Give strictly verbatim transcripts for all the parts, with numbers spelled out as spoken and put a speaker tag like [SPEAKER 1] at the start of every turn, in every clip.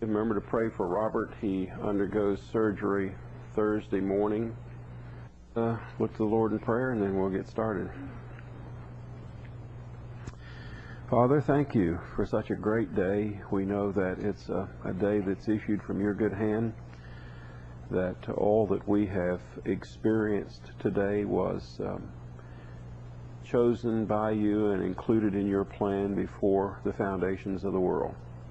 [SPEAKER 1] Remember to pray for Robert. He undergoes surgery Thursday morning. Uh, look to the Lord in prayer, and then we'll get started. Father, thank you for such a great day. We know that it's a, a day that's issued from your good hand, that all that we have experienced today was um, chosen by you and included in your plan before the foundations of the world.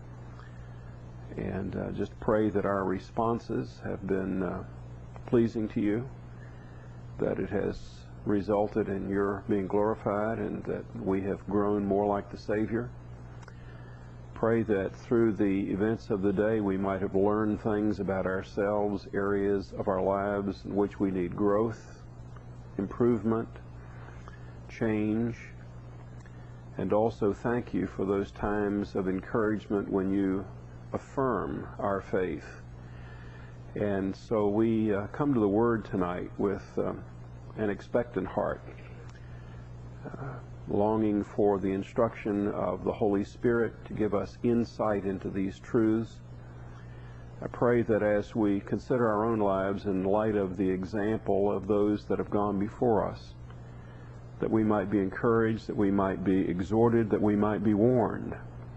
[SPEAKER 1] And uh, just pray that our responses have been uh, pleasing to you, that it has resulted in your being glorified, and that we have grown more like the Savior. Pray that through the events of the day we might have learned things about ourselves, areas of our lives in which we need growth, improvement, change. And also thank you for those times of encouragement when you affirm our faith. And so we uh, come to the Word tonight with um, an expectant heart, uh, longing for the instruction of the Holy Spirit to give us insight into these truths. I pray that as we consider our own lives in light of the example of those that have gone before us, that we might be encouraged, that we might be exhorted, that we might be warned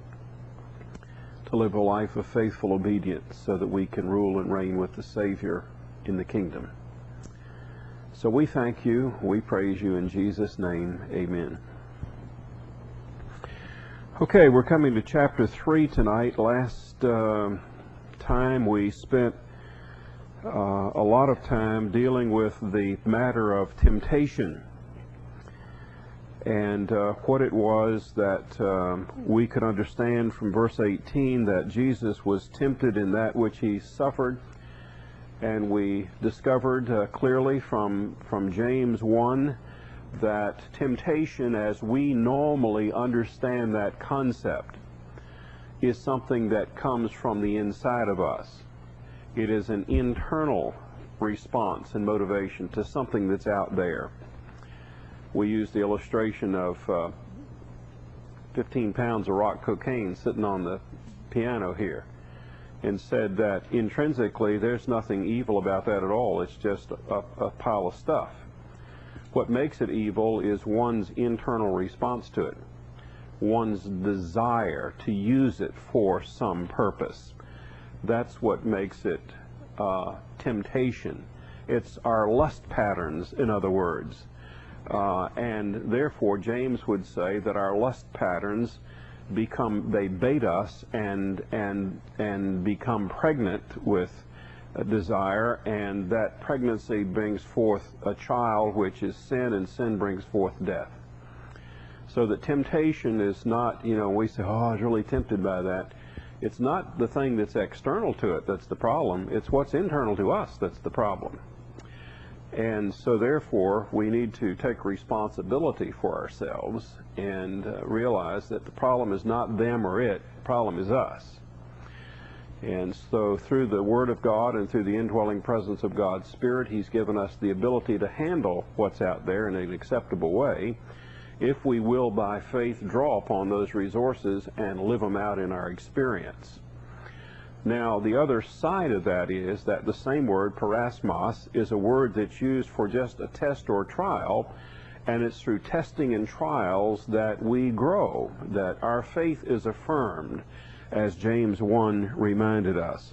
[SPEAKER 1] to live a life of faithful obedience so that we can rule and reign with the Savior in the kingdom. So we thank you, we praise you in Jesus' name, amen. Okay, we're coming to chapter three tonight. Last uh, time we spent uh, a lot of time dealing with the matter of temptation, and uh, what it was that um, we could understand from verse eighteen, that Jesus was tempted in that which he suffered. And we discovered uh, clearly from, from James one that temptation, as we normally understand that concept, is something that comes from the inside of us. It is an internal response and motivation to something that's out there. We use the illustration of uh, fifteen pounds of rock cocaine sitting on the piano here, and said that intrinsically there's nothing evil about that at all. It's just a, a pile of stuff. What makes it evil is one's internal response to it, one's desire to use it for some purpose. That's what makes it uh, temptation. It's our lust patterns, in other words. Uh, and therefore James would say that our lust patterns become, they bait us and and and become pregnant with a desire, and that pregnancy brings forth a child, which is sin, and sin brings forth death. So that temptation is not, you know, we say, oh, I was really tempted by that. It's not the thing that's external to it that's the problem. It's what's internal to us that's the problem. And so therefore we need to take responsibility for ourselves and uh, realize that the problem is not them or it, the problem is us. And so through the Word of God and through the indwelling presence of God's Spirit, He's given us the ability to handle what's out there in an acceptable way, if we will by faith draw upon those resources and live them out in our experience. Now, the other side of that is that the same word, parasmos, is a word that's used for just a test or trial, and it's through testing and trials that we grow, that our faith is affirmed, as James one reminded us.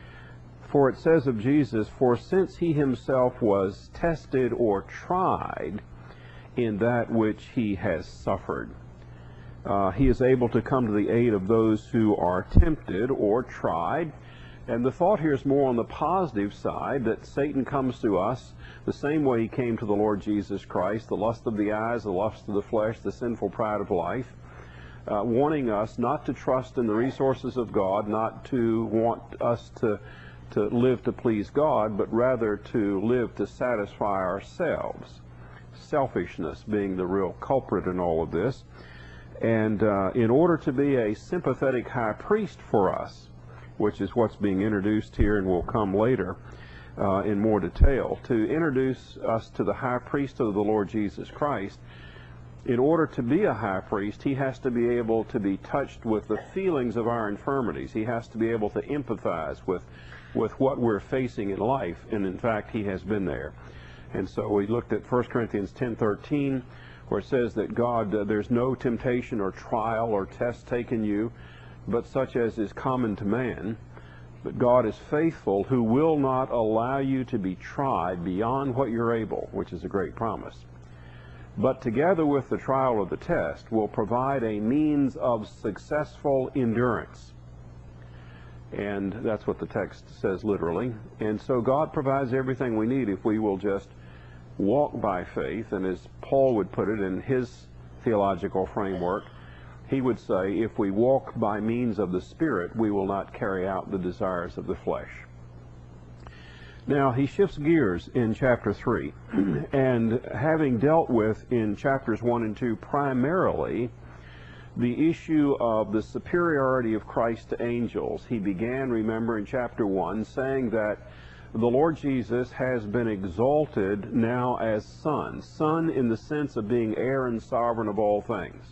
[SPEAKER 1] For it says of Jesus, for since he himself was tested or tried in that which he has suffered, Uh, he is able to come to the aid of those who are tempted or tried. And the thought here is more on the positive side, that Satan comes to us the same way he came to the Lord Jesus Christ, the lust of the eyes, the lust of the flesh, the sinful pride of life, uh, warning us not to trust in the resources of God, not to want us to, to live to please God, but rather to live to satisfy ourselves. Selfishness being the real culprit in all of this. And uh, in order to be a sympathetic high priest for us, which is what's being introduced here and will come later uh, in more detail, to introduce us to the high priesthood of the Lord Jesus Christ, in order to be a high priest, he has to be able to be touched with the feelings of our infirmities. He has to be able to empathize with, with what we're facing in life, and in fact, he has been there. And so we looked at First Corinthians ten thirteen, where it says that God, uh, there's no temptation or trial or test taken you, but such as is common to man. But God is faithful, who will not allow you to be tried beyond what you're able, which is a great promise. But together with the trial of the test will provide a means of successful endurance. And that's what the text says literally. And so God provides everything we need if we will just walk by faith. And as Paul would put it in his theological framework, he would say, if we walk by means of the Spirit, we will not carry out the desires of the flesh. Now, he shifts gears in chapter three, and having dealt with in chapters one and two primarily the issue of the superiority of Christ to angels, he began, remember, in chapter one, saying that the Lord Jesus has been exalted now as Son, Son in the sense of being heir and sovereign of all things.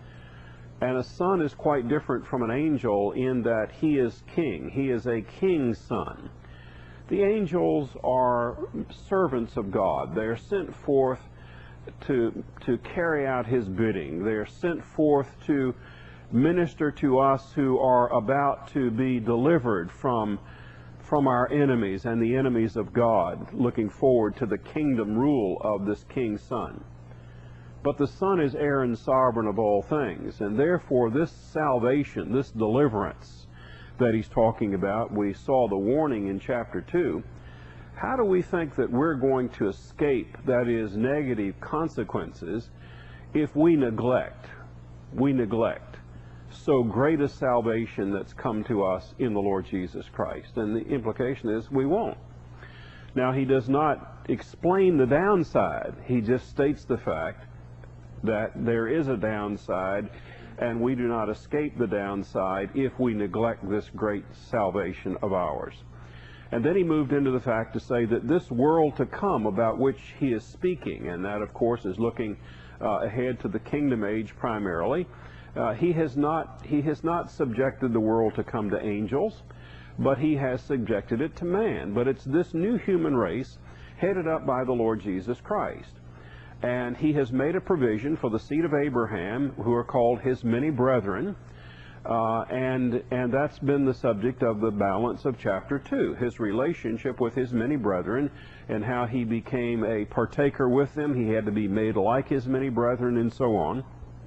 [SPEAKER 1] And a son is quite different from an angel in that he is king. He is a king's son. The angels are servants of God. They are sent forth to, to carry out his bidding. They are sent forth to minister to us who are about to be delivered from, from our enemies and the enemies of God, looking forward to the kingdom rule of this king's son. But the Son is heir and sovereign of all things, and therefore this salvation, this deliverance that he's talking about, we saw the warning in chapter two. How do we think that we're going to escape, that is, negative consequences, if we neglect, we neglect so great a salvation that's come to us in the Lord Jesus Christ? And the implication is we won't. Now, he does not explain the downside. He just states the fact that there is a downside, and we do not escape the downside if we neglect this great salvation of ours. And then he moved into the fact to say that this world to come about which he is speaking, and that of course is looking uh, ahead to the kingdom age primarily, uh, he has not he has not subjected the world to come to angels, but he has subjected it to man. But it's this new human race headed up by the Lord Jesus Christ. And he has made a provision for the seed of Abraham, who are called his many brethren, uh, and and that's been the subject of the balance of chapter two, his relationship with his many brethren, and how he became a partaker with them. He had to be made like his many brethren, and so on.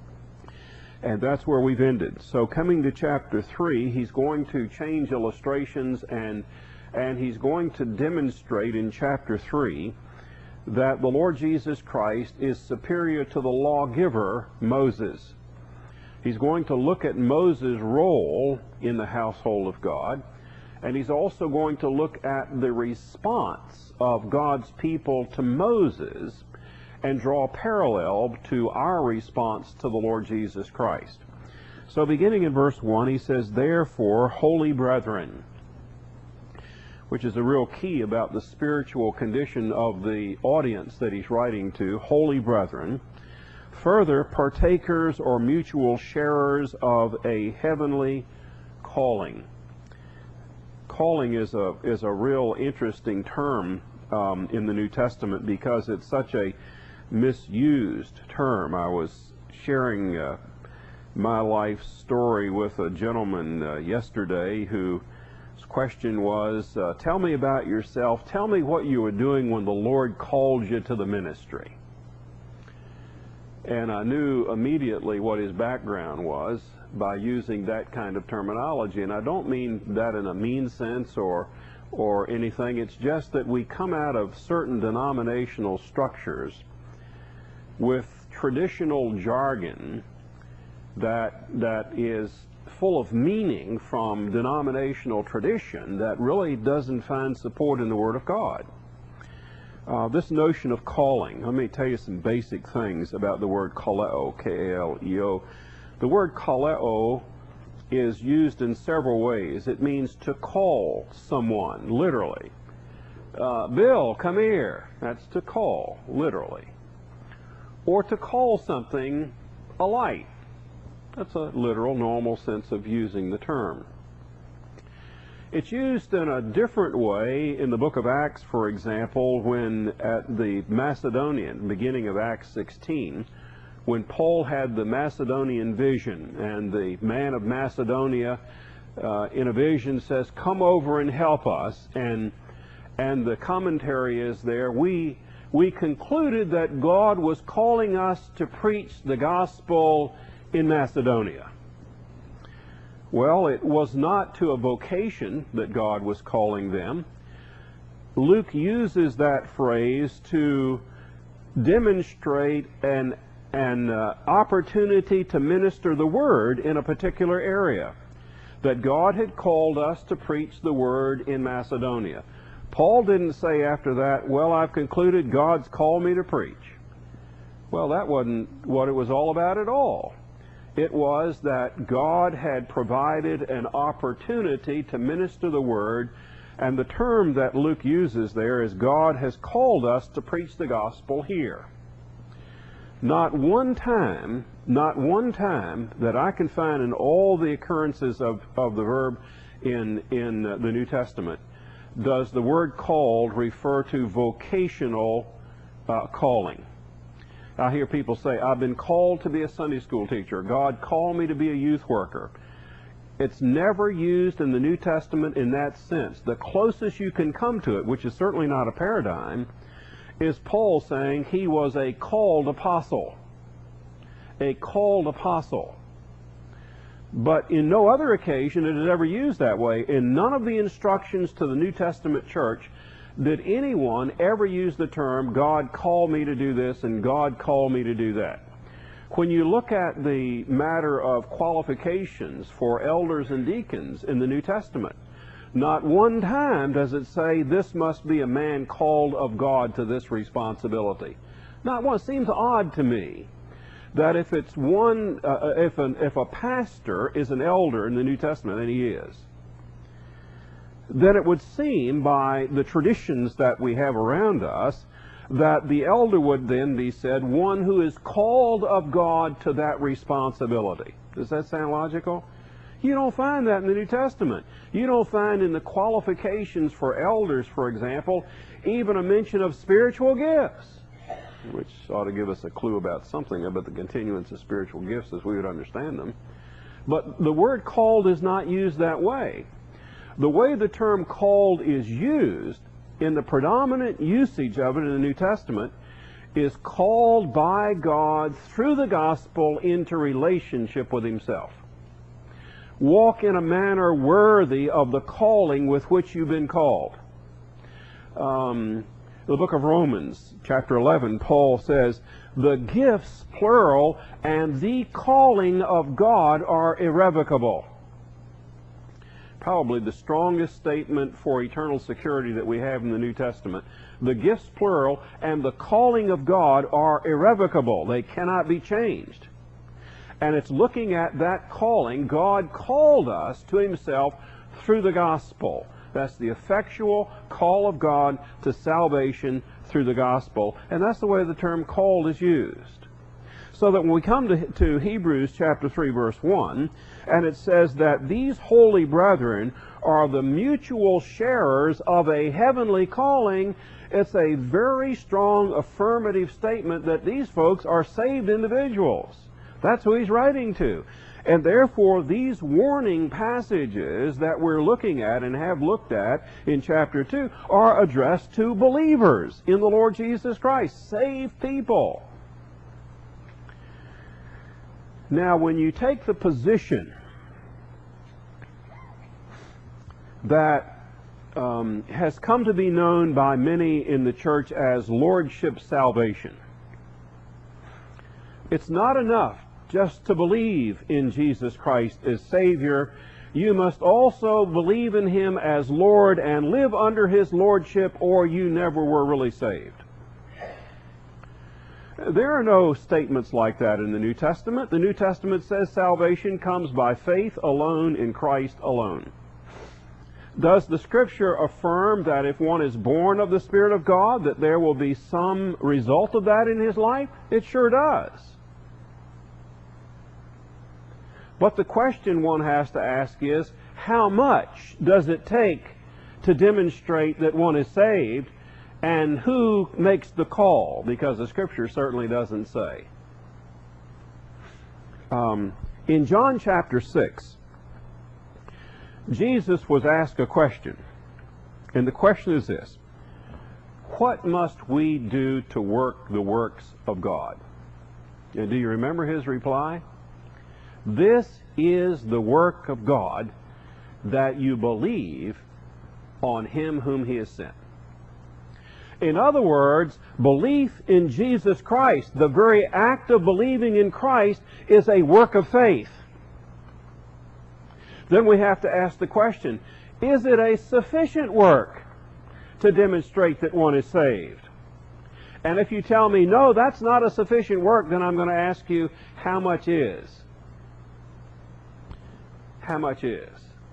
[SPEAKER 1] And that's where we've ended. So coming to chapter three, he's going to change illustrations, and and he's going to demonstrate in chapter three that the Lord Jesus Christ is superior to the lawgiver, Moses. He's going to look at Moses' role in the household of God, and he's also going to look at the response of God's people to Moses and draw a parallel to our response to the Lord Jesus Christ. So beginning in verse one, he says, "Therefore, holy brethren," which is a real key about the spiritual condition of the audience that he's writing to, holy brethren, further partakers or mutual sharers of a heavenly calling. Calling is a, is a real interesting term um, in the New Testament because it's such a misused term. I was sharing uh, my life story with a gentleman uh, yesterday who his question was, uh, tell me about yourself. Tell me what you were doing when the Lord called you to the ministry. And I knew immediately what his background was by using that kind of terminology. And I don't mean that in a mean sense or, or anything. It's just that we come out of certain denominational structures with traditional jargon that, that is full of meaning from denominational tradition that really doesn't find support in the Word of God. Uh, this notion of calling, let me tell you some basic things about the word kaleo, K A L E O. The word kaleo is used in several ways. It means to call someone, literally. Uh, Bill, come here. That's to call, literally. or to call something a light. That's a literal, normal sense of using the term. It's used in a different way in the book of Acts, for example, when at the Macedonian, beginning of Acts sixteen, when Paul had the Macedonian vision, and the man of Macedonia uh, in a vision says, "Come over and help us," and and the commentary is there, we we concluded that God was calling us to preach the gospel in Macedonia. Well, it was not to a vocation that God was calling them. Luke uses that phrase to demonstrate an, an uh, opportunity to minister the word in a particular area, that God had called us to preach the word in Macedonia. Paul didn't say after that, "Well, I've concluded God's called me to preach." Well, that wasn't what it was all about at all. It was that God had provided an opportunity to minister the word, and the term that Luke uses there is God has called us to preach the gospel here. Not one time, not one time that I can find in all the occurrences of, of the verb in, in the New Testament does the word called refer to vocational uh, calling. I hear people say, "I've been called to be a Sunday school teacher. God called me to be a youth worker." It's never used in the New Testament in that sense. The closest you can come to it, which is certainly not a paradigm, is Paul saying he was a called apostle. A called apostle. But in no other occasion it is ever used that way. In none of the instructions to the New Testament church did anyone ever use the term, "God called me to do this" and "God called me to do that." When you look at the matter of qualifications for elders and deacons in the New Testament, not one time does it say this must be a man called of God to this responsibility. Not one. It seems odd to me that if it's one, uh, if an if a pastor is an elder in the New Testament, and he is, then it would seem by the traditions that we have around us that the elder would then be said one who is called of God to that responsibility. Does that sound logical? You don't find that in the New Testament. You don't find in the qualifications for elders, for example, even a mention of spiritual gifts, which ought to give us a clue about something about the continuance of spiritual gifts as we would understand them. But the word called is not used that way. The way the term called is used in the predominant usage of it in the New Testament is called by God through the gospel into relationship with himself. Walk in a manner worthy of the calling with which you've been called. Um, the book of Romans, chapter eleven, Paul says, the gifts, plural, and the calling of God are irrevocable. Probably the strongest statement for eternal security that we have in the New Testament. The gifts, plural, and the calling of God are irrevocable. They cannot be changed. And it's looking at that calling. God called us to himself through the gospel. That's the effectual call of God to salvation through the gospel. And that's the way the term called is used. So that when we come to, to Hebrews chapter three, verse one, and it says that these holy brethren are the mutual sharers of a heavenly calling, it's a very strong affirmative statement that these folks are saved individuals. That's who he's writing to. And therefore, these warning passages that we're looking at and have looked at in chapter two are addressed to believers in the Lord Jesus Christ, saved people. Now, when you take the position that um, has come to be known by many in the church as lordship salvation, it's not enough just to believe in Jesus Christ as Savior. You must also believe in him as Lord and live under his lordship, or you never were really saved. There are no statements like that in the New Testament. The New Testament says salvation comes by faith alone in Christ alone. Does the Scripture affirm that if one is born of the Spirit of God, that there will be some result of that in his life? It sure does. But the question one has to ask is, how much does it take to demonstrate that one is saved, and who makes the call? Because the Scripture certainly doesn't say. Um, in John chapter six, Jesus was asked a question, and the question is this: what must we do to work the works of God? And do you remember his reply? This is the work of God, that you believe on him whom he has sent. In other words, belief in Jesus Christ, the very act of believing in Christ, is a work of faith. Then we have to ask the question, is it a sufficient work to demonstrate that one is saved? And if you tell me, no, that's not a sufficient work, then I'm going to ask you, how much is? How much is?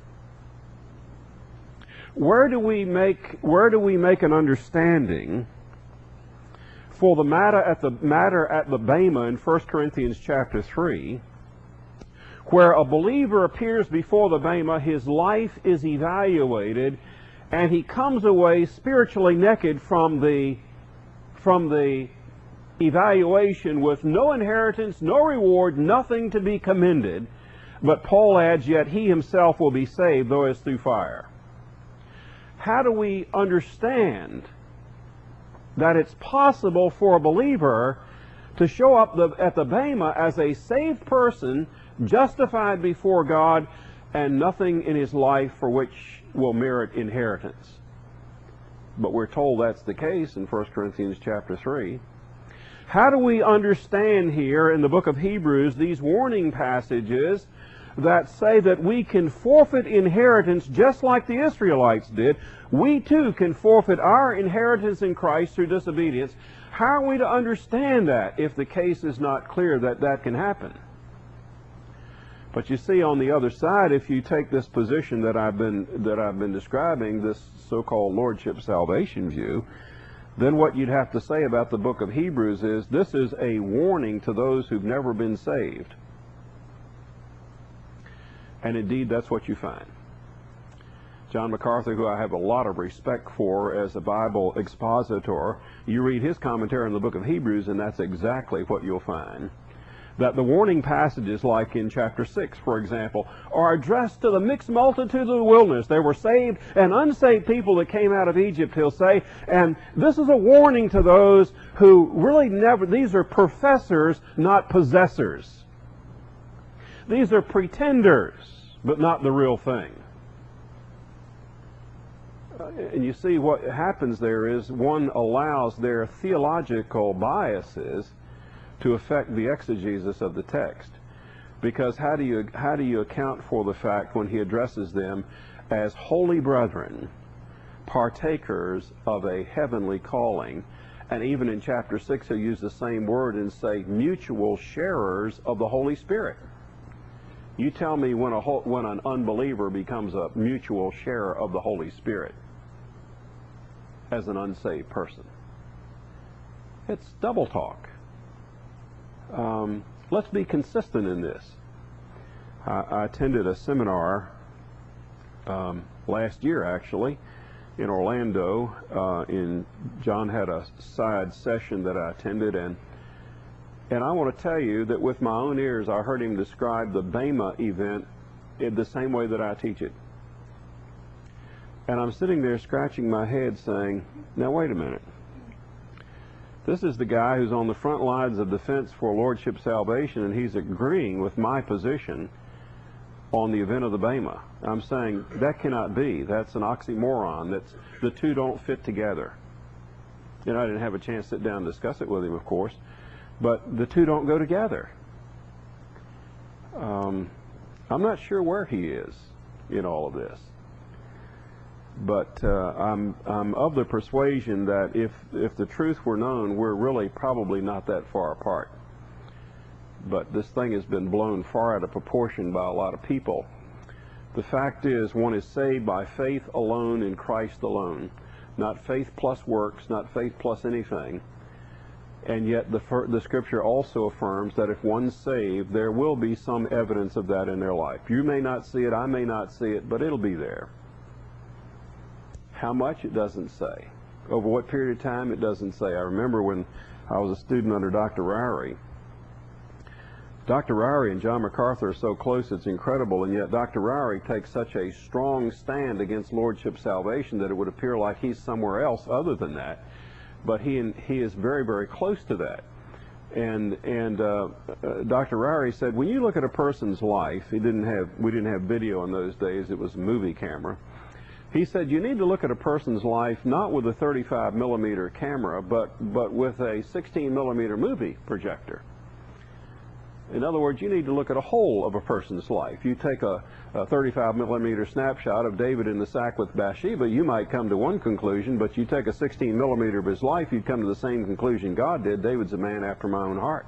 [SPEAKER 1] Where do we make where do we make an understanding for the matter at the matter at the Bema in First Corinthians chapter three, where a believer appears before the Bema, his life is evaluated, and he comes away spiritually naked from the from the evaluation with no inheritance, no reward, nothing to be commended. But Paul adds, yet he himself will be saved, though as through fire. How do we understand that it's possible for a believer to show up the, at the Bema as a saved person, justified before God, and nothing in his life for which will merit inheritance? But we're told that's the case in First Corinthians chapter three. How do we understand here in the book of Hebrews these warning passages that say that we can forfeit inheritance just like the Israelites did? We too can forfeit our inheritance in Christ through disobedience. How are we to understand that if the case is not clear that that can happen? But you see, on the other side, if you take this position that I've been that I've been describing, this so-called lordship salvation view, then what you'd have to say about the book of Hebrews is this is a warning to those who've never been saved. And indeed, that's what you find. John MacArthur, who I have a lot of respect for as a Bible expositor, you read his commentary on the book of Hebrews, and that's exactly what you'll find. That the warning passages, like in chapter six, for example, are addressed to the mixed multitude of the wilderness. There were saved and unsaved people that came out of Egypt, he'll say, and this is a warning to those who really never, these are professors, not possessors. These are pretenders, but not the real thing. Uh, and you see what happens there is one allows their theological biases to affect the exegesis of the text. Because how do you how do you account for the fact when he addresses them as holy brethren, partakers of a heavenly calling, and even in chapter six he'll use the same word and say mutual sharers of the Holy Spirit. You tell me when a when an unbeliever becomes a mutual sharer of the Holy Spirit as an unsaved person. It's double talk. Um, let's be consistent in this. I, I attended a seminar um, last year, actually, in Orlando. Uh, in John had a side session that I attended, and and I want to tell you that with my own ears, I heard him describe the Bema event in the same way that I teach it. And I'm sitting there scratching my head saying, now wait a minute. This is the guy who's on the front lines of defense for lordship salvation, and he's agreeing with my position on the event of the Bema. I'm saying that cannot be. That's an oxymoron. That's, the two don't fit together. And I didn't have a chance to sit down and discuss it with him, of course, but the two don't go together. Um, I'm not sure where he is in all of this. But uh, I'm, I'm of the persuasion that if, if the truth were known, we're really probably not that far apart. But this thing has been blown far out of proportion by a lot of people. The fact is, one is saved by faith alone in Christ alone. Not faith plus works, not faith plus anything. And yet the, the Scripture also affirms that if one's saved, there will be some evidence of that in their life. You may not see it, I may not see it, but it'll be there. How much? It doesn't say. Over what period of time? It doesn't say. I remember when I was a student under Doctor Ryrie. Doctor Ryrie and John MacArthur are so close, it's incredible, and yet Doctor Ryrie takes such a strong stand against Lordship salvation that it would appear like he's somewhere else other than that. But he and he is very, very close to that. And and uh, uh, Doctor Ryrie said, when you look at a person's life, he didn't have we didn't have video in those days; it was a movie camera. He said you need to look at a person's life not with a thirty-five millimeter camera, but but with a sixteen millimeter movie projector. In other words, you need to look at a whole of a person's life. You take a, a thirty-five millimeter snapshot of David in the sack with Bathsheba, you might come to one conclusion, but you take a sixteen millimeter of his life, you'd come to the same conclusion God did. David's a man after my own heart.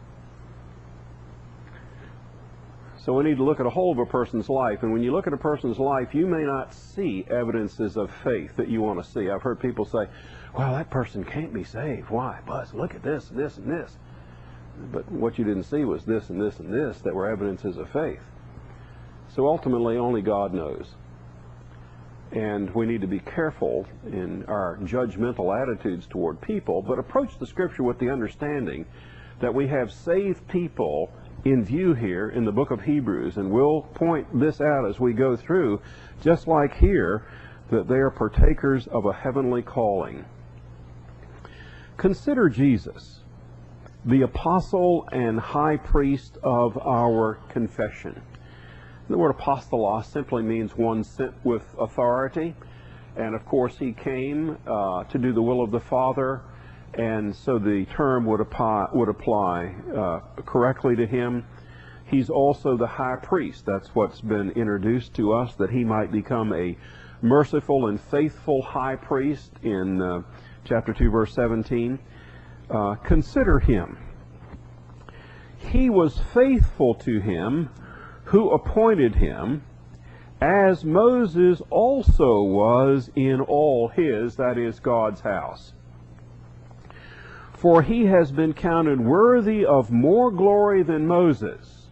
[SPEAKER 1] So we need to look at a whole of a person's life, and when you look at a person's life, you may not see evidences of faith that you want to see. I've heard people say, well, that person can't be saved. Why? Buzz, look at this, this, and this. But what you didn't see was this and this and this that were evidences of faith. So ultimately, only God knows. And we need to be careful in our judgmental attitudes toward people, but approach the Scripture with the understanding that we have saved people in view here in the book of Hebrews, and we'll point this out as we go through, just like here, that they are partakers of a heavenly calling. Consider Jesus, the apostle and high priest of our confession. The word apostolos simply means one sent with authority, and of course he came uh, to do the will of the Father, and so the term would apply, would apply uh, correctly to him. He's also the high priest. That's what's been introduced to us, that he might become a merciful and faithful high priest in uh, chapter two, verse seventeen. Uh, consider him. He was faithful to him who appointed him, as Moses also was in all his, that is, God's house. For he has been counted worthy of more glory than Moses,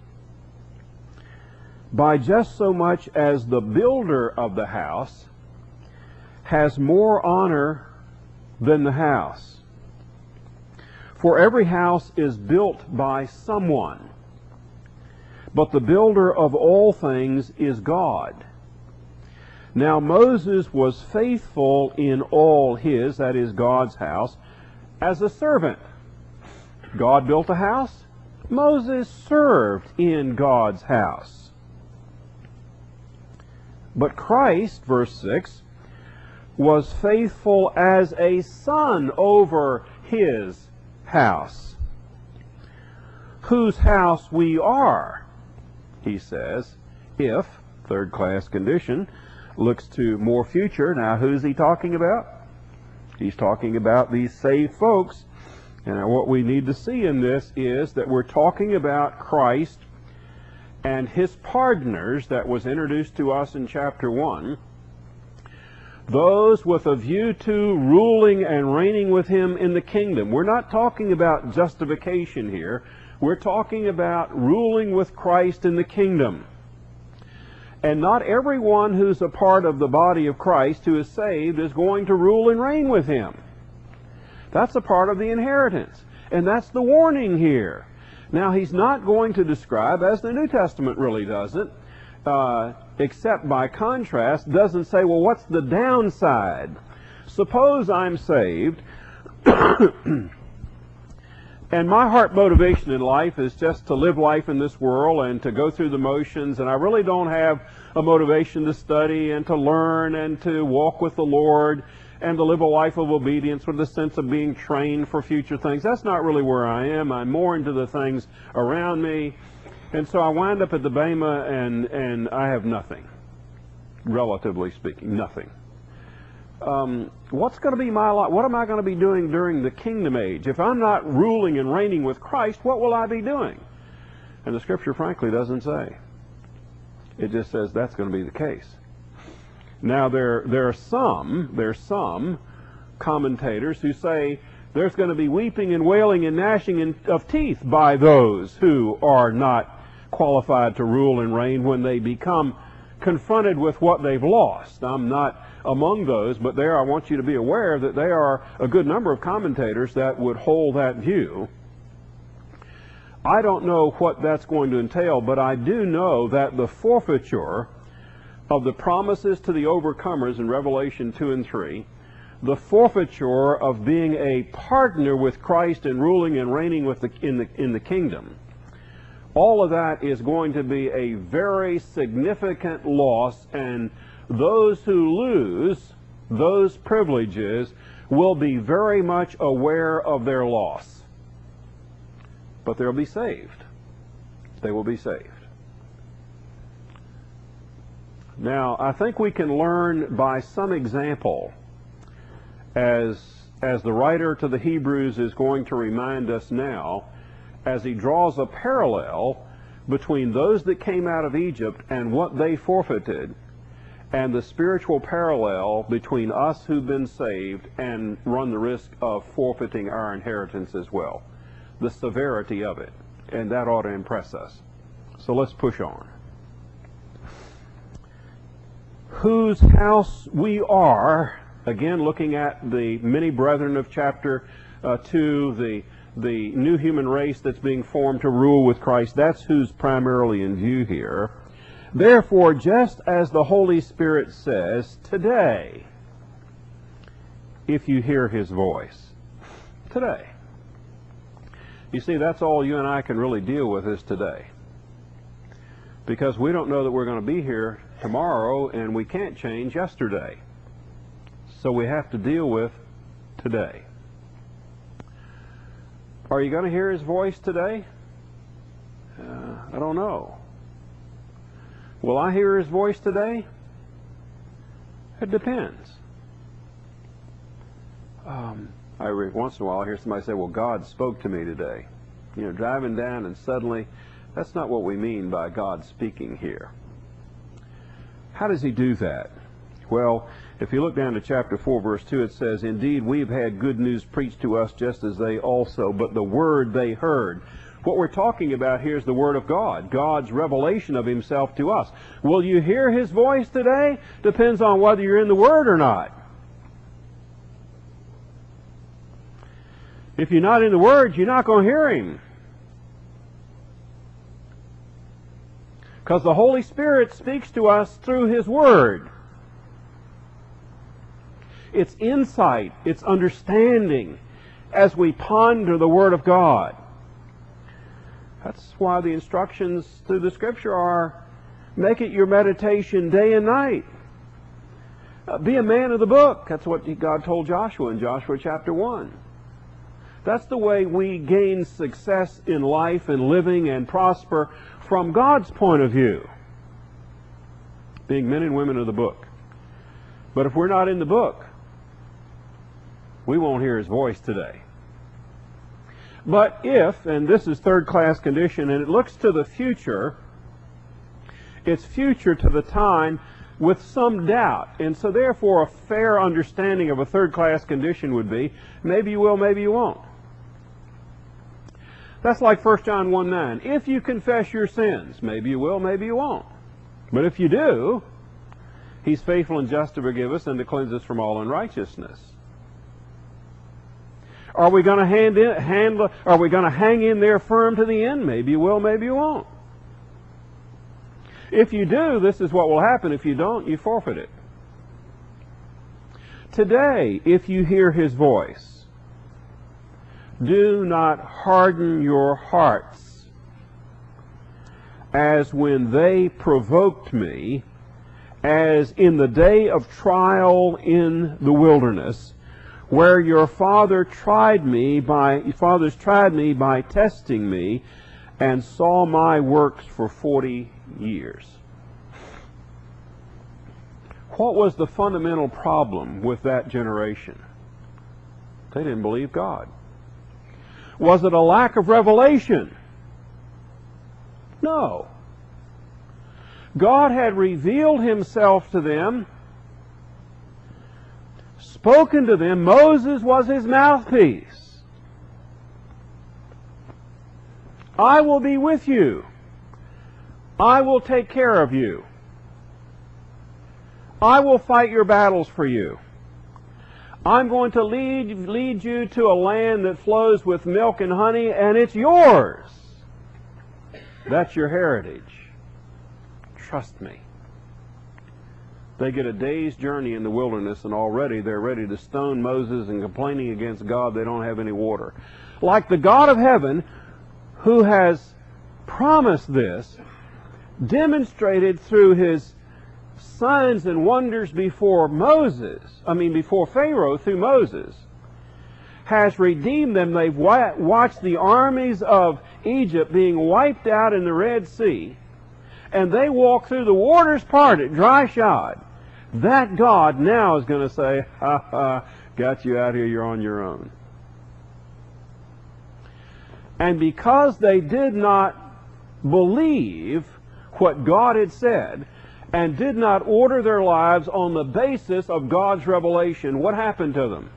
[SPEAKER 1] by just so much as the builder of the house has more honor than the house. For every house is built by someone, but the builder of all things is God. Now Moses was faithful in all his, that is, God's house, as a servant. God built a house. Moses served in God's house. But Christ, verse six, was faithful as a son over his house, whose house we are, he says, if, third class condition, looks to more future. Now, who's he talking about? He's talking about these saved folks. And what we need to see in this is that we're talking about Christ and his pardoners that was introduced to us in chapter one, those with a view to ruling and reigning with him in the kingdom. We're not talking about justification here. We're talking about ruling with Christ in the kingdom. And not everyone who's a part of the body of Christ who is saved is going to rule and reign with him. That's a part of the inheritance. And that's the warning here. Now, he's not going to describe, as the New Testament really doesn't, uh, except by contrast, doesn't say, well, what's the downside? Suppose I'm saved, and my heart motivation in life is just to live life in this world and to go through the motions, and I really don't have a motivation to study and to learn and to walk with the Lord and to live a life of obedience with a sense of being trained for future things. That's not really where I am. I'm more into the things around me. And so I wind up at the Bema and, and I have nothing, relatively speaking, nothing. Um, what's going to be my life? What am I going to be doing during the kingdom age? If I'm not ruling and reigning with Christ, what will I be doing? And the Scripture, frankly, doesn't say. It just says that's going to be the case. Now, there, there are some, there are some commentators who say there's going to be weeping and wailing and gnashing in, of teeth by those who are not qualified to rule and reign when they become confronted with what they've lost. I'm not among those, but there I want you to be aware that there are a good number of commentators that would hold that view. I don't know what that's going to entail, but I do know that the forfeiture of the promises to the overcomers in Revelation two and three, the forfeiture of being a partner with Christ in ruling and reigning with the, in, the, in the kingdom, all of that is going to be a very significant loss, and those who lose those privileges will be very much aware of their loss. But they'll be saved. They will be saved. Now, I think we can learn by some example, as, as the writer to the Hebrews is going to remind us now, as he draws a parallel between those that came out of Egypt and what they forfeited, and the spiritual parallel between us who've been saved and run the risk of forfeiting our inheritance as well. The severity of it, and that ought to impress us. So let's push on. Whose house we are, again looking at the many brethren of chapter uh, two, the, the new human race that's being formed to rule with Christ, that's who's primarily in view here. Therefore, just as the Holy Spirit says, today, if you hear His voice, today. You see, that's all you and I can really deal with is today. Because we don't know that we're going to be here tomorrow, and we can't change yesterday. So we have to deal with today. Are you going to hear His voice today? Uh, I don't know. Will I hear His voice today? It depends. Um... I once in a while hear somebody say, well, God spoke to me today. You know, driving down and suddenly, that's not what we mean by God speaking here. How does He do that? Well, if you look down to chapter four, verse two, it says, indeed, we've had good news preached to us just as they also, but the word they heard. What we're talking about here is the Word of God, God's revelation of Himself to us. Will you hear His voice today? Depends on whether you're in the Word or not. If you're not in the Word, you're not going to hear Him. Because the Holy Spirit speaks to us through His Word. It's insight, it's understanding as we ponder the Word of God. That's why the instructions through the Scripture are, make it your meditation day and night. Uh, be a man of the book. That's what God told Joshua in Joshua chapter one. That's the way we gain success in life and living and prosper from God's point of view. Being men and women of the book. But if we're not in the book, we won't hear His voice today. But if, and this is third class condition, and it looks to the future, it's future to the time with some doubt. And so therefore a fair understanding of a third class condition would be, maybe you will, maybe you won't. That's like First John one nine. If you confess your sins, maybe you will, maybe you won't. But if you do, He's faithful and just to forgive us and to cleanse us from all unrighteousness. Are we going to hand in, handle, are we going to hang in there firm to the end? Maybe you will, maybe you won't. If you do, this is what will happen. If you don't, you forfeit it. Today, if you hear His voice, do not harden your hearts as when they provoked me, as in the day of trial in the wilderness, where your father tried me by your fathers tried me by testing me, and saw my works for forty years. What was the fundamental problem with that generation? They didn't believe God. Was it a lack of revelation? No. God had revealed himself to them, spoken to them. Moses was his mouthpiece. I will be with you. I will take care of you. I will fight your battles for you. I'm going to lead, lead you to a land that flows with milk and honey, and it's yours. That's your heritage. Trust me. They get a day's journey in the wilderness, and already they're ready to stone Moses and complaining against God they don't have any water. Like the God of heaven, who has promised this, demonstrated through his signs and wonders before Moses, I mean before Pharaoh through Moses, has redeemed them. They've wa- watched the armies of Egypt being wiped out in the Red Sea, and they walk through the waters parted, dry shod. That God now is going to say, ha ha, got you out here, you're on your own. And because they did not believe what God had said, and did not order their lives on the basis of God's revelation, what happened to them?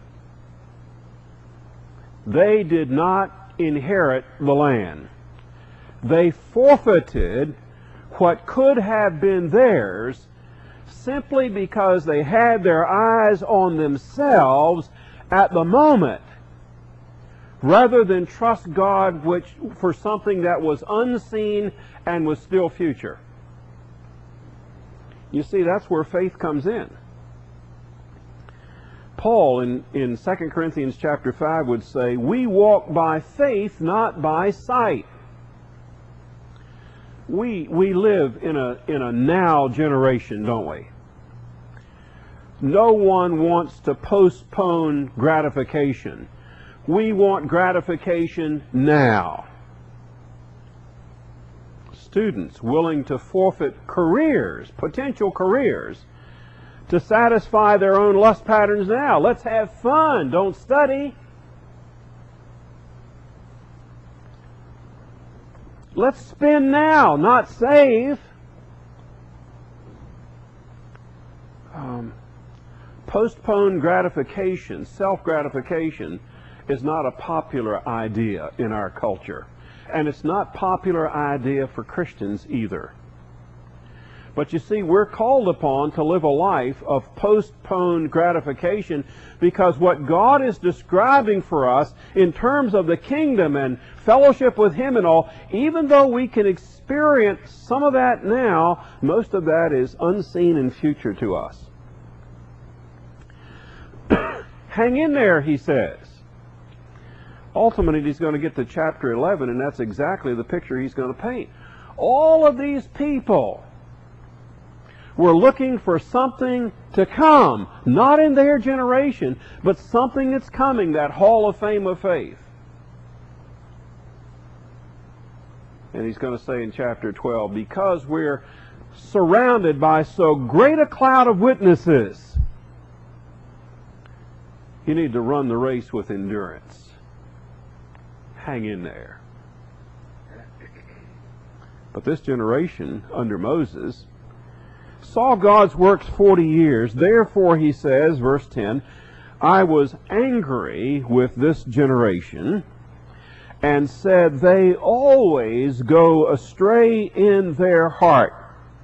[SPEAKER 1] They did not inherit the land. They forfeited what could have been theirs simply because they had their eyes on themselves at the moment, rather than trust God which for something that was unseen and was still future. You see, that's where faith comes in. Paul in, in Second Corinthians chapter five would say, we walk by faith, not by sight. We, we live in a, in a now generation, don't we? No one wants to postpone gratification. We want gratification now. Students willing to forfeit careers, potential careers, to satisfy their own lust patterns now. Let's have fun, don't study. Let's spend now, not save. Um, postponed gratification, self-gratification, is not a popular idea in our culture. And it's not a popular idea for Christians either. But you see, we're called upon to live a life of postponed gratification, because what God is describing for us in terms of the kingdom and fellowship with Him and all, even though we can experience some of that now, most of that is unseen and future to us. Hang in there, he says. Ultimately, he's going to get to chapter eleven, and that's exactly the picture he's going to paint. All of these people were looking for something to come, not in their generation, but something that's coming, that hall of fame of faith. And he's going to say in chapter twelve, because we're surrounded by so great a cloud of witnesses, you need to run the race with endurance. Hang in there. But this generation, under Moses, saw God's works forty years. Therefore, he says, verse ten, I was angry with this generation, and said, they always go astray in their heart,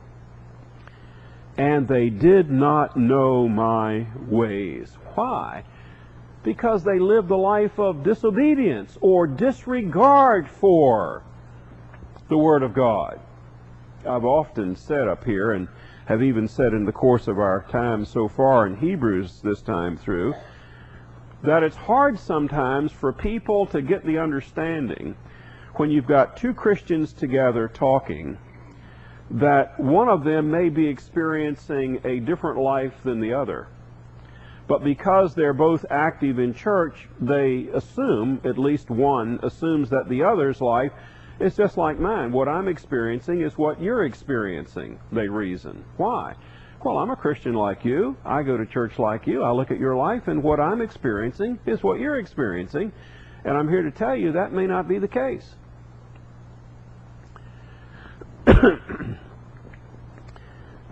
[SPEAKER 1] and they did not know my ways. Why? Because they lived a life of disobedience or disregard for the Word of God. I've often said up here, and have even said in the course of our time so far in Hebrews this time through, that it's hard sometimes for people to get the understanding when you've got two Christians together talking, that one of them may be experiencing a different life than the other. But because they're both active in church, they assume, at least one assumes, that the other's life is just like mine. What I'm experiencing is what you're experiencing, they reason. Why? Well, I'm a Christian like you. I go to church like you. I look at your life, and what I'm experiencing is what you're experiencing. And I'm here to tell you that may not be the case.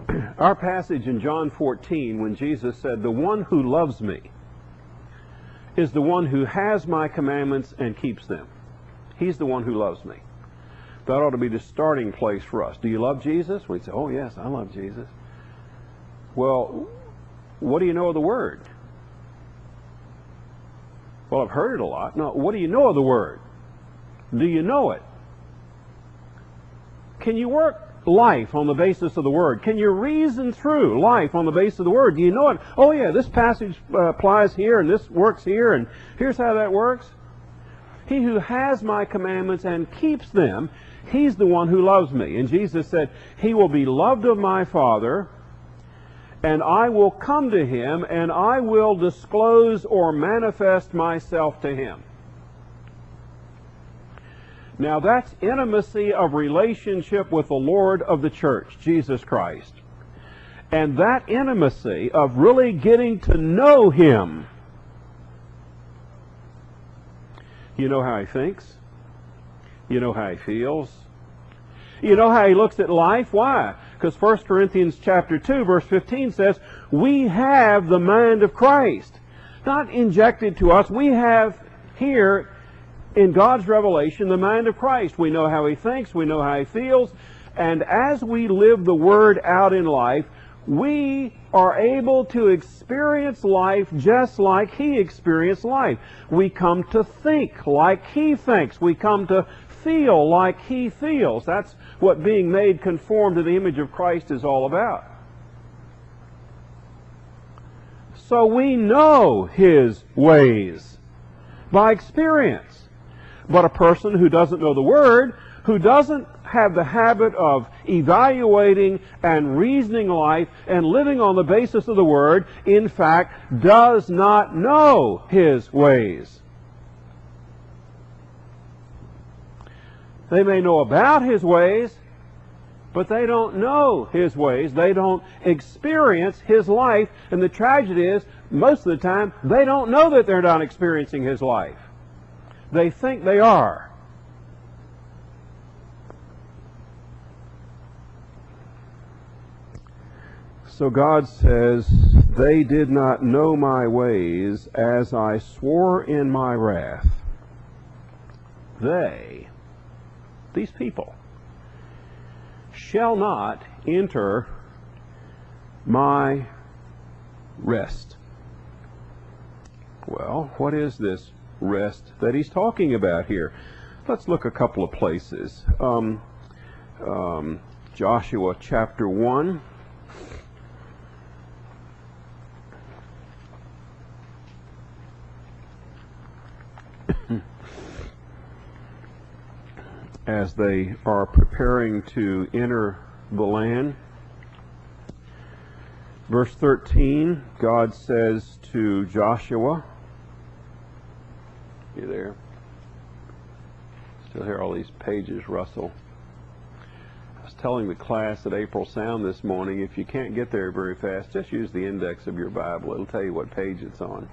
[SPEAKER 1] our passage in John fourteen, when Jesus said, "The one who loves me is the one who has my commandments and keeps them." He's the one who loves me. That ought to be the starting place for us. Do you love Jesus? We'd say, "Oh yes, I love Jesus." Well, what do you know of the Word? Well, I've heard it a lot. No, what do you know of the Word? Do you know it? Can you work life on the basis of the Word? Can you reason through life on the basis of the Word? Do you know it? Oh yeah, this passage uh, applies here, and this works here, and here's how that works. He who has my commandments and keeps them, he's the one who loves me. And Jesus said, he will be loved of my Father, and I will come to him, and I will disclose or manifest myself to him. Now that's intimacy of relationship with the Lord of the church, Jesus Christ. And that intimacy of really getting to know him. You know how he thinks. You know how he feels. You know how he looks at life. Why? Because First Corinthians chapter two, verse fifteen says, we have the mind of Christ. Not injected to us. We have here in God's revelation the mind of Christ. We know how he thinks. We know how he feels. And as we live the Word out in life, we are able to experience life just like he experienced life. We come to think like he thinks. We come to feel like he feels. That's what being made conform to the image of Christ is all about. So we know his ways by experience. But a person who doesn't know the Word, who doesn't have the habit of evaluating and reasoning life and living on the basis of the Word, in fact, does not know his ways. They may know about his ways, but they don't know his ways. They don't experience his life. And the tragedy is, most of the time, they don't know that they're not experiencing his life. They think they are. So God says, they did not know my ways as I swore in my wrath. They, these people, shall not enter my rest. Well, what is this rest that he's talking about here? Let's look a couple of places. Um, um, Joshua chapter one. As they are preparing to enter the land. Verse thirteen, God says to Joshua, you there? Still hear all these pages rustle. I was telling the class at April Sound this morning, if you can't get there very fast, just use the index of your Bible. It'll tell you what page it's on.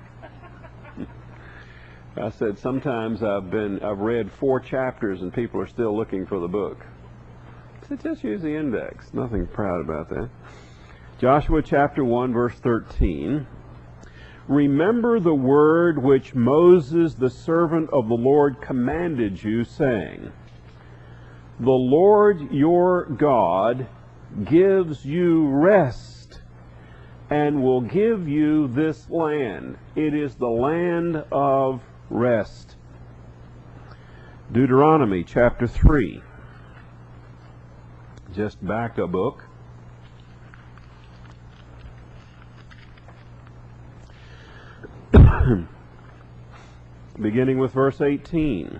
[SPEAKER 1] I said, sometimes I've been, I've read four chapters and people are still looking for the book. I said, just use the index. Nothing proud about that. Joshua chapter one, verse thirteen. Remember the word which Moses, the servant of the Lord, commanded you, saying, the Lord your God gives you rest and will give you this land. It is the land of rest. Deuteronomy chapter three. Just back a book. Beginning with verse eighteen.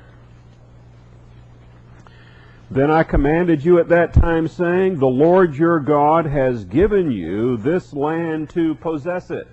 [SPEAKER 1] Then I commanded you at that time, saying, the Lord your God has given you this land to possess it.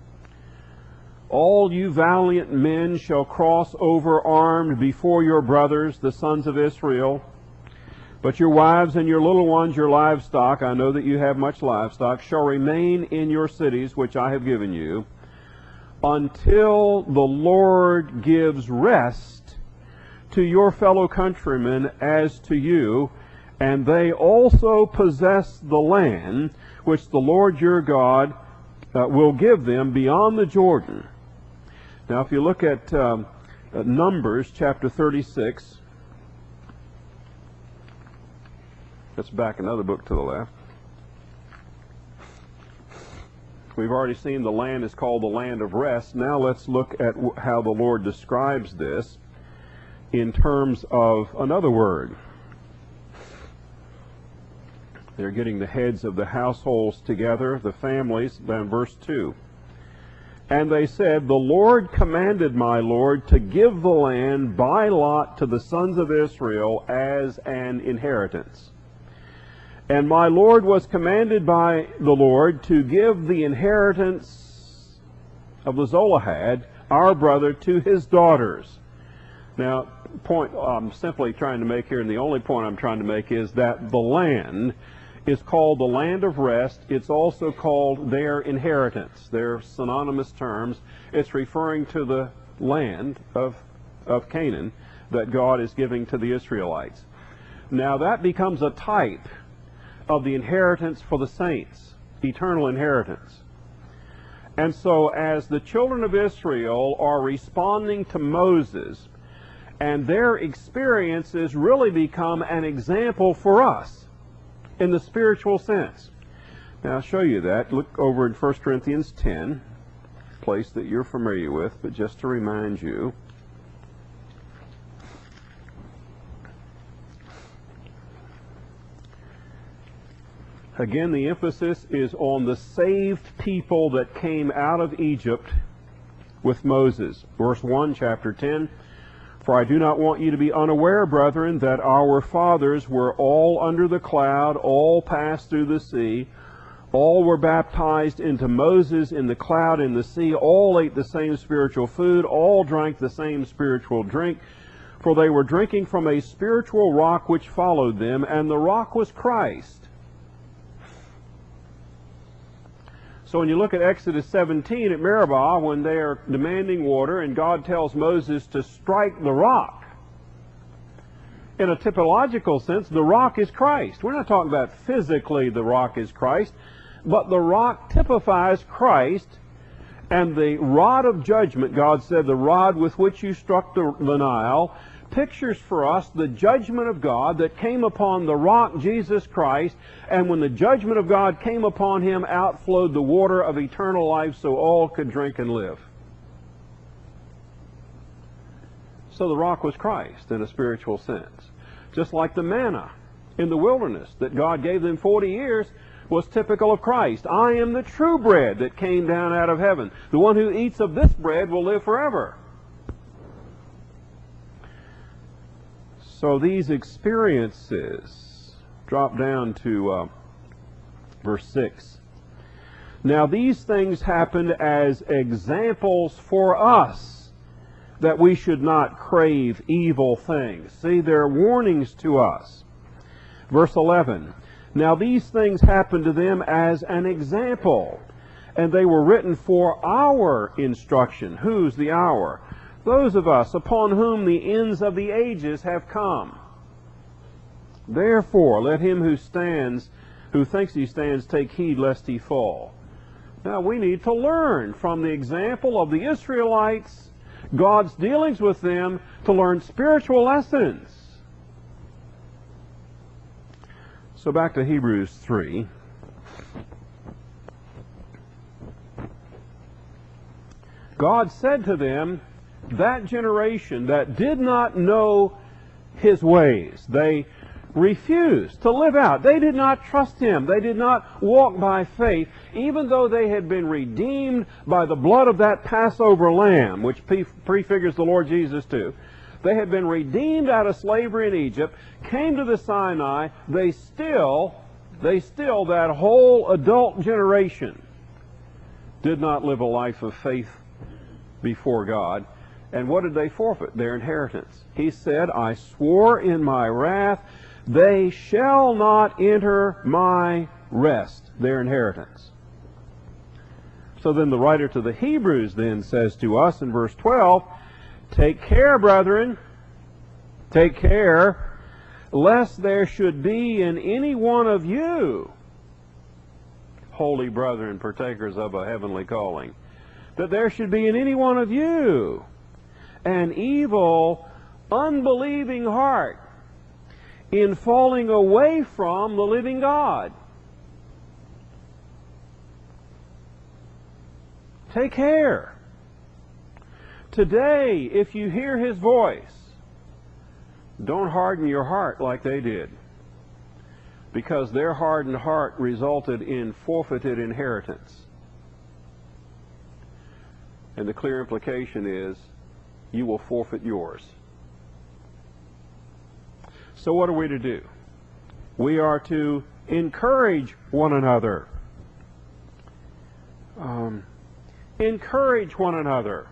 [SPEAKER 1] All you valiant men shall cross over armed before your brothers, the sons of Israel. But your wives and your little ones, your livestock, I know that you have much livestock, shall remain in your cities, which I have given you, until the Lord gives rest to your fellow countrymen as to you, and they also possess the land which the Lord your God uh, will give them beyond the Jordan. Now, if you look at um, uh, Numbers chapter thirty-six, let's back another book to the left. We've already seen the land is called the land of rest. Now let's look at w- how the Lord describes this in terms of another word. They're getting the heads of the households together, the families, then verse two. And they said, the Lord commanded my Lord to give the land by lot to the sons of Israel as an inheritance. And my Lord was commanded by the Lord to give the inheritance of the Zolahad, our brother, to his daughters. Now, point I'm simply trying to make here, and the only point I'm trying to make is that the land is called the land of rest. It's also called their inheritance. They're synonymous terms. It's referring to the land of, of Canaan that God is giving to the Israelites. Now, that becomes a type of the inheritance for the saints, eternal inheritance. And so as the children of Israel are responding to Moses, and their experiences really become an example for us in the spiritual sense. Now I'll show you that. Look over in First Corinthians ten, a place that you're familiar with, but just to remind you. Again, the emphasis is on the saved people that came out of Egypt with Moses. Verse one, chapter ten, for I do not want you to be unaware, brethren, that our fathers were all under the cloud, all passed through the sea, all were baptized into Moses in the cloud and the sea, all ate the same spiritual food, all drank the same spiritual drink, for they were drinking from a spiritual rock which followed them, and the rock was Christ. So when you look at Exodus seventeen at Meribah, when they are demanding water and God tells Moses to strike the rock, in a typological sense, the rock is Christ. We're not talking about physically the rock is Christ, but the rock typifies Christ, and the rod of judgment, God said, the rod with which you struck the, the Nile, pictures for us the judgment of God that came upon the rock, Jesus Christ, and when the judgment of God came upon him, outflowed the water of eternal life so all could drink and live. So the rock was Christ in a spiritual sense. Just like the manna in the wilderness that God gave them forty years was typical of Christ. I am the true bread that came down out of heaven. The one who eats of this bread will live forever. So these experiences, drop down to uh, verse six. Now these things happened as examples for us, that we should not crave evil things. See, they're warnings to us. Verse eleven. Now these things happened to them as an example, and they were written for our instruction. Who's the our? Those of us upon whom the ends of the ages have come. Therefore, let him who stands, who thinks he stands, take heed lest he fall. Now, we need to learn from the example of the Israelites, God's dealings with them, to learn spiritual lessons. So back to Hebrews three. God said to them, that generation that did not know his ways, they refused to live out. They did not trust him. They did not walk by faith, even though they had been redeemed by the blood of that Passover lamb, which prefigures the Lord Jesus too. They had been redeemed out of slavery in Egypt, came to the Sinai. They still, they still, that whole adult generation did not live a life of faith before God. And what did they forfeit? Their inheritance. He said, I swore in my wrath, they shall not enter my rest, their inheritance. So then the writer to the Hebrews then says to us in verse twelve, take care, brethren, take care, lest there should be in any one of you, holy brethren, partakers of a heavenly calling, that there should be in any one of you an evil, unbelieving heart in falling away from the living God. Take care. Today, if you hear His voice, don't harden your heart like they did, because their hardened heart resulted in forfeited inheritance. And the clear implication is you will forfeit yours. So what are we to do? We are to encourage one another. Um, encourage one another.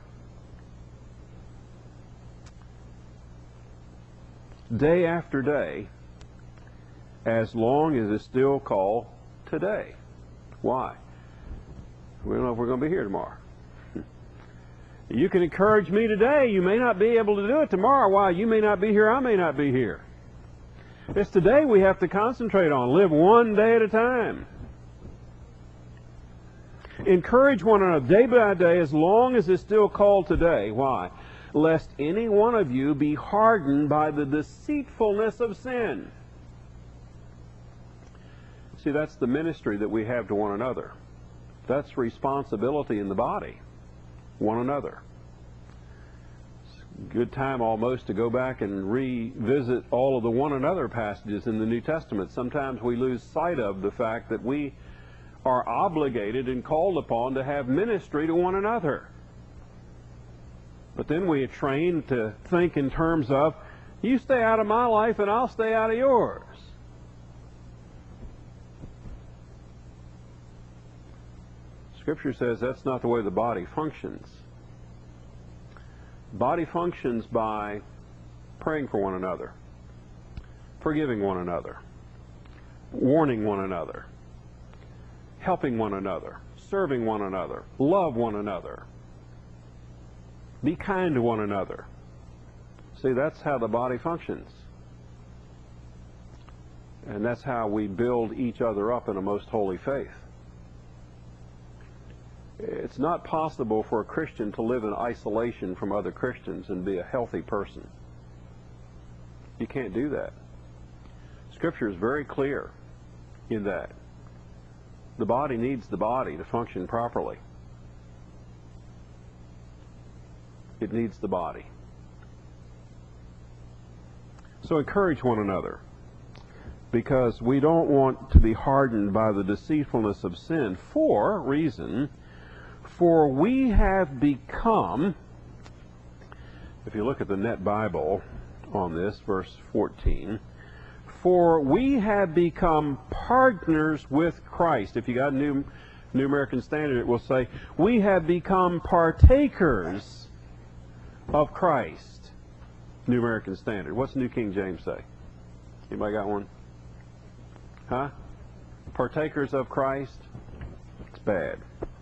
[SPEAKER 1] Day after day, as long as it's still called today. Why? We don't know if we're going to be here tomorrow. You can encourage me today. You may not be able to do it tomorrow. Why? You may not be here. I may not be here. It's today we have to concentrate on. Live one day at a time. Encourage one another day by day as long as it's still called today. Why? Lest any one of you be hardened by the deceitfulness of sin. See, that's the ministry that we have to one another. That's responsibility in the body. One another. It's a good time almost to go back and revisit all of the one another passages in the New Testament. Sometimes we lose sight of the fact that we are obligated and called upon to have ministry to one another. But then we are trained to think in terms of, you stay out of my life and I'll stay out of yours. Scripture says that's not the way the body functions. Body functions by praying for one another, forgiving one another, warning one another, helping one another, serving one another, love one another, be kind to one another. See, that's how the body functions. And that's how we build each other up in a most holy faith. It's not possible for a Christian to live in isolation from other Christians and be a healthy person. You can't do that. Scripture is very clear in that. The body needs the body to function properly. It needs the body. So encourage one another, because we don't want to be hardened by the deceitfulness of sin. For reason, for we have become, if you look at the Net Bible on this, verse fourteen, for we have become partners with Christ. If you got a New, New American Standard, it will say, we have become partakers of Christ. New American Standard. What's New King James say? Anybody got one? Huh? Partakers of Christ? It's bad.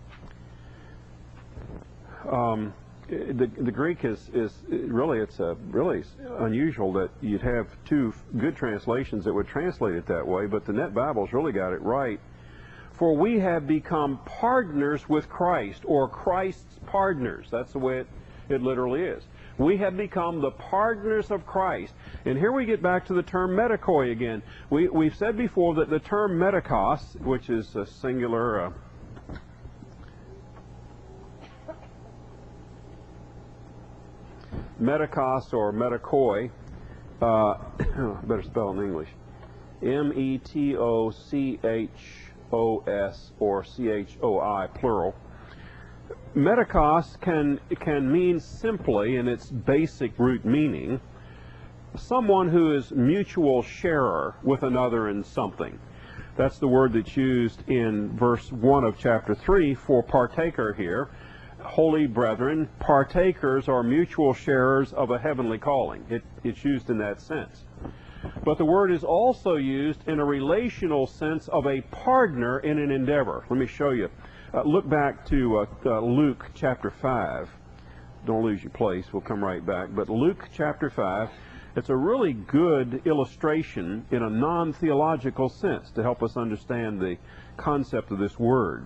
[SPEAKER 1] Um, the, the Greek is, is really, it's a, really unusual that you'd have two good translations that would translate it that way, but the Net Bible's really got it right. For we have become partners with Christ, or Christ's partners. That's the way it, it literally is. We have become the partners of Christ. And here we get back to the term medikoi again. We, we've said before that the term medikos, which is a singular... Uh, medikos or medikoi, uh, better spell in English, M E T O C H O S or C H O I, plural. Medikos can, can mean simply, in its basic root meaning, someone who is mutual sharer with another in something. That's the word that's used in verse one of chapter three for partaker here. Holy brethren, partakers are mutual sharers of a heavenly calling. It, it's used in that sense. But the word is also used in a relational sense of a partner in an endeavor. Let me show you. Uh, look back to uh, uh, Luke chapter five. Don't lose your place. We'll come right back. But Luke chapter five. It's a really good illustration in a non-theological sense to help us understand the concept of this word.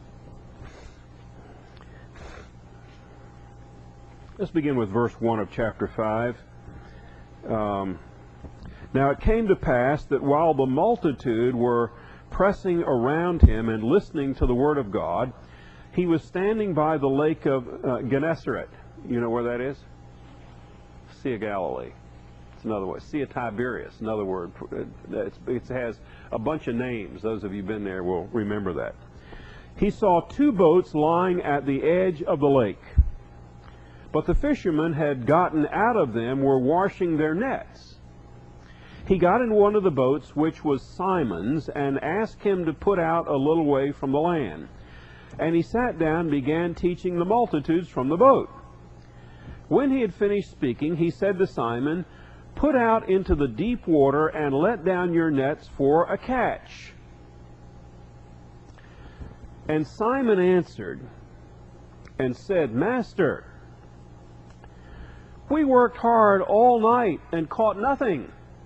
[SPEAKER 1] Let's begin with verse one of chapter five. Um, now it came to pass that while the multitude were pressing around him and listening to the word of God, he was standing by the lake of uh, Gennesaret. You know where that is? Sea of Galilee. It's another way. Sea of Tiberias, another word. It's, it has a bunch of names. Those of you who've been there will remember that. He saw two boats lying at the edge of the lake, but the fishermen had gotten out of them, were washing their nets. He got in one of the boats, which was Simon's, and asked him to put out a little way from the land. And he sat down and began teaching the multitudes from the boat. When he had finished speaking, he said to Simon, "Put out into the deep water and let down your nets for a catch." And Simon answered and said, "Master, we worked hard all night and caught nothing.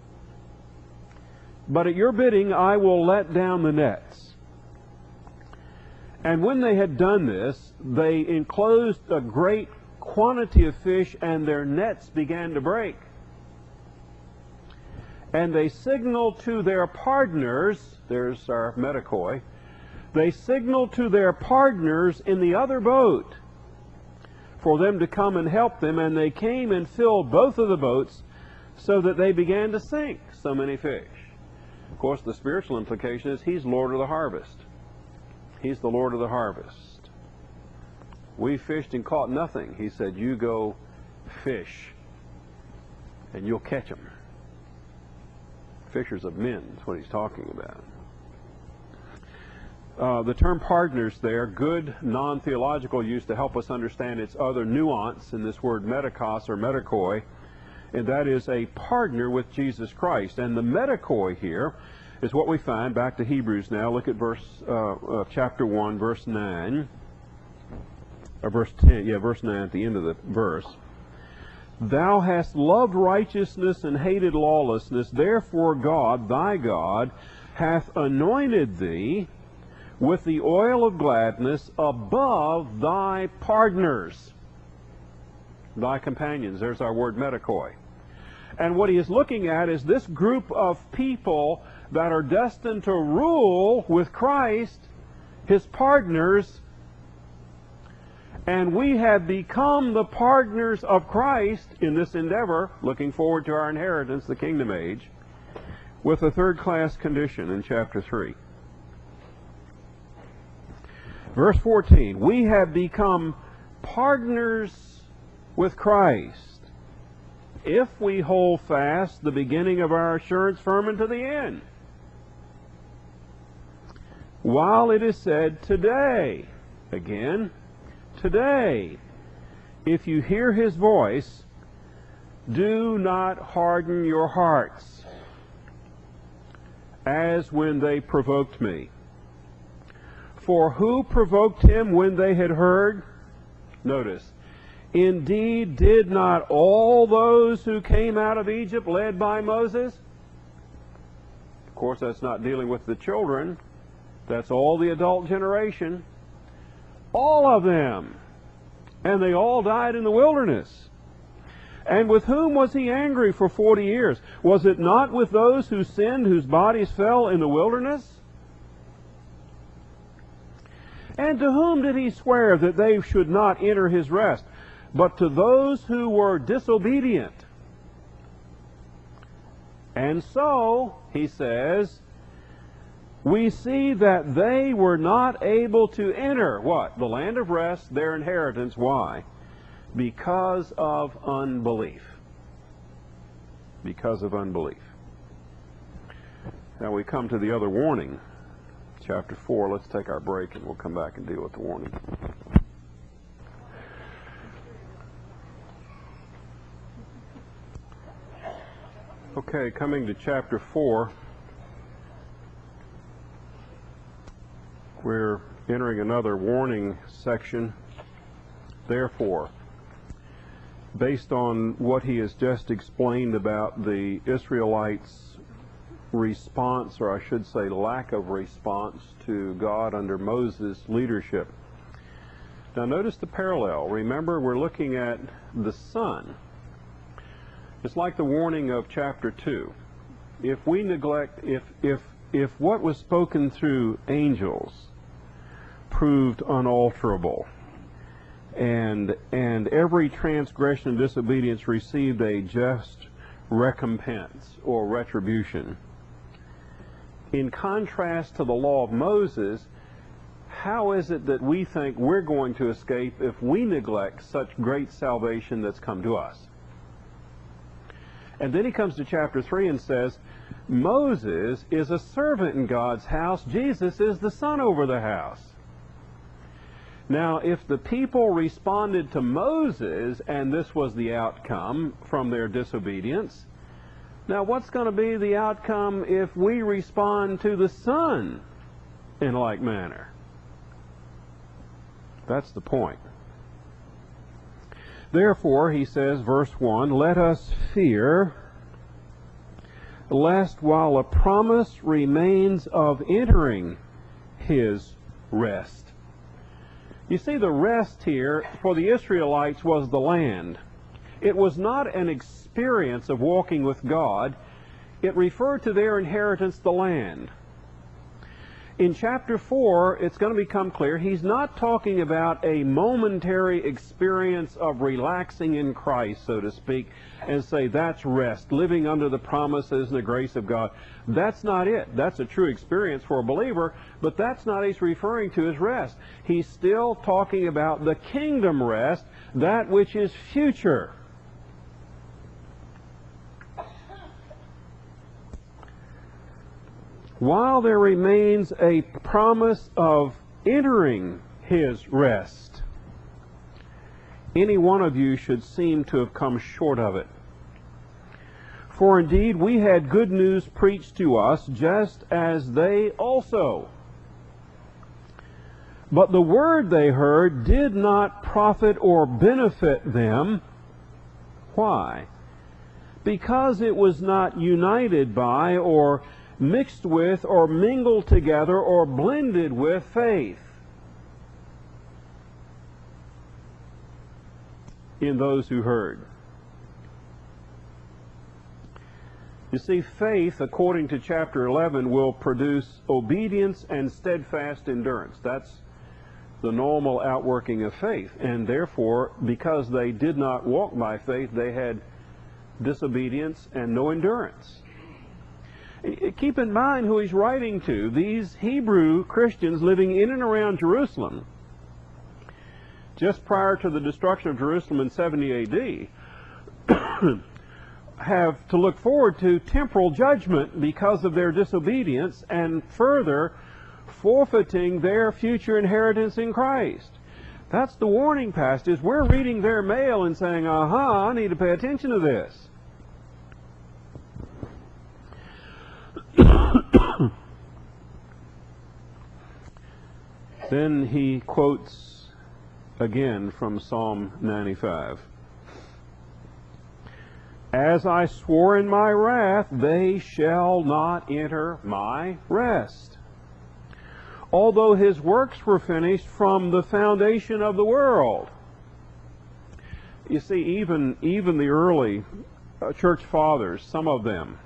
[SPEAKER 1] But at your bidding I will let down the nets." And when they had done this, they enclosed a great quantity of fish, and their nets began to break. And they signaled to their partners, there's our metakoi, they signaled to their partners in the other boat for them to come and help them, and they came and filled both of the boats so that they began to sink so many fish. Of course, the spiritual implication is he's Lord of the harvest. He's the Lord of the harvest. We fished and caught nothing. He said, you go fish and you'll catch them. Fishers of men is what he's talking about. Uh, the term partners there, good non-theological use to help us understand its other nuance in this word metakos or metakoi, and that is a partner with Jesus Christ. And the metakoi here is what we find, back to Hebrews now, look at verse uh, uh, chapter one, verse nine, or verse ten, yeah, verse nine at the end of the verse. Thou hast loved righteousness and hated lawlessness, therefore God, thy God, hath anointed thee with the oil of gladness above thy partners, thy companions. There's our word metakoi. And what he is looking at is this group of people that are destined to rule with Christ, his partners, and we have become the partners of Christ in this endeavor, looking forward to our inheritance, the kingdom age, with a third-class condition in chapter three. Verse fourteen, we have become partners with Christ if we hold fast the beginning of our assurance firm unto the end. While it is said, today, again, today, if you hear his voice, do not harden your hearts, as when they provoked me. For who provoked him when they had heard? Notice, indeed, did not all those who came out of Egypt led by Moses? Of course, that's not dealing with the children. That's all the adult generation. All of them. And they all died in the wilderness. And with whom was he angry for forty years? Was it not with those who sinned, whose bodies fell in the wilderness? And to whom did he swear that they should not enter his rest? But to those who were disobedient. And so, he says, we see that they were not able to enter, what? The land of rest, their inheritance. Why? Because of unbelief. Because of unbelief. Now we come to the other warning. Chapter four, let's take our break and we'll come back and deal with the warning. Okay, coming to chapter four, we're entering another warning section. Therefore, based on what he has just explained about the Israelites' response, or I should say lack of response to God under Moses' leadership. Now notice the parallel. Remember, we're looking at the Son. It's like the warning of chapter two. If we neglect, if, if, if what was spoken through angels proved unalterable, and, and every transgression and disobedience received a just recompense or retribution, in contrast to the law of Moses, how is it that we think we're going to escape if we neglect such great salvation that's come to us? And then he comes to chapter three and says, Moses is a servant in God's house. Jesus is the son over the house. Now, if the people responded to Moses, and this was the outcome from their disobedience, now what's going to be the outcome if we respond to the Son in like manner? That's the point. Therefore, he says, verse one, let us fear, lest while a promise remains of entering his rest. You see, the rest here for the Israelites was the land. It was not an experience of walking with God. It referred to their inheritance, the land. In chapter four, it's going to become clear, he's not talking about a momentary experience of relaxing in Christ, so to speak, and say that's rest, living under the promises and the grace of God. That's not it. That's a true experience for a believer, but that's not what he's referring to as rest. He's still talking about the kingdom rest, that which is future. While there remains a promise of entering his rest, any one of you should seem to have come short of it. For indeed we had good news preached to us, just as they also. But the word they heard did not profit or benefit them. Why? Because it was not united by, or mixed with, or mingled together, or blended with faith in those who heard. You see, faith, according to chapter eleven, will produce obedience and steadfast endurance. That's the normal outworking of faith. And therefore, because they did not walk by faith, they had disobedience and no endurance. Keep in mind who he's writing to. These Hebrew Christians living in and around Jerusalem, just prior to the destruction of Jerusalem in seventy A D, have to look forward to temporal judgment because of their disobedience, and further forfeiting their future inheritance in Christ. That's the warning passage. We're reading their mail and saying, aha, I need to pay attention to this. Then he quotes again from Psalm ninety-five. As I swore in my wrath, they shall not enter my rest. Although his works were finished from the foundation of the world. You see, even, even the early uh, church fathers, some of them,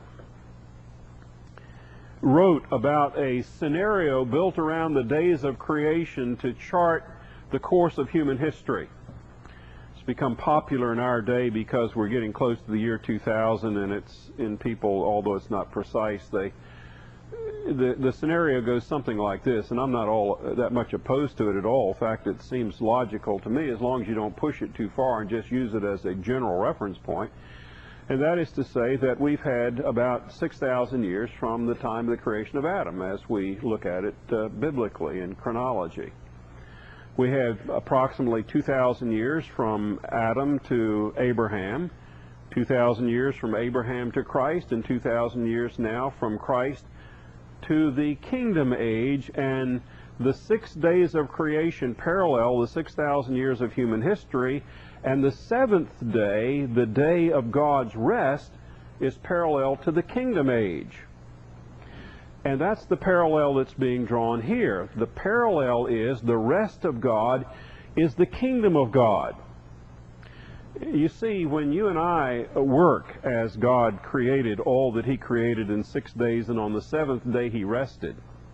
[SPEAKER 1] wrote about a scenario built around the days of creation to chart the course of human history. It's become popular in our day because we're getting close to the year two thousand, and it's in people, although it's not precise, they the, the scenario goes something like this, and I'm not all that much opposed to it at all. In fact, it seems logical to me as long as you don't push it too far and just use it as a general reference point. And that is to say that we've had about six thousand years from the time of the creation of Adam, as we look at it uh, biblically in chronology. We have approximately two thousand years from Adam to Abraham, two thousand years from Abraham to Christ, and two thousand years now from Christ to the kingdom age, and The six days of creation parallel the six thousand years of human history, and the seventh day, the day of God's rest, is parallel to the kingdom age. And that's the parallel that's being drawn here. The parallel is the rest of God is the kingdom of God. You see, when you and I work as God created all that He created in six days, and on the seventh day He rested,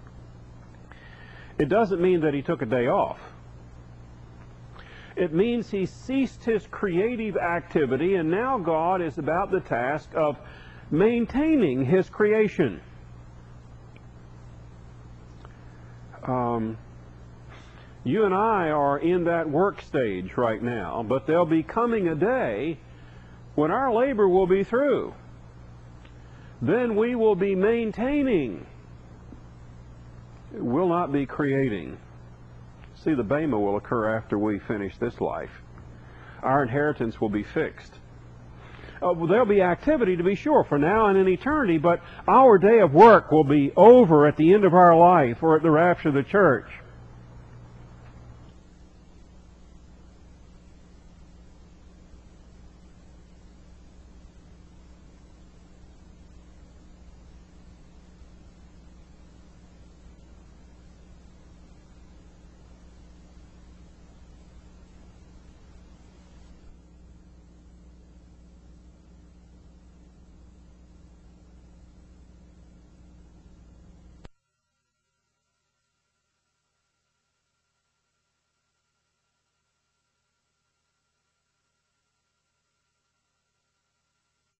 [SPEAKER 1] it doesn't mean that He took a day off. It means He ceased His creative activity, and now God is about the task of maintaining His creation. Um, you and I are in that work stage right now, but there'll be coming a day when our labor will be through. Then we will be maintaining. We'll not be creating. See, the Bema will occur after we finish this life. Our inheritance will be fixed. Uh, well, there'll be activity, to be sure, for now and in eternity, but our day of work will be over at the end of our life or at the rapture of the church.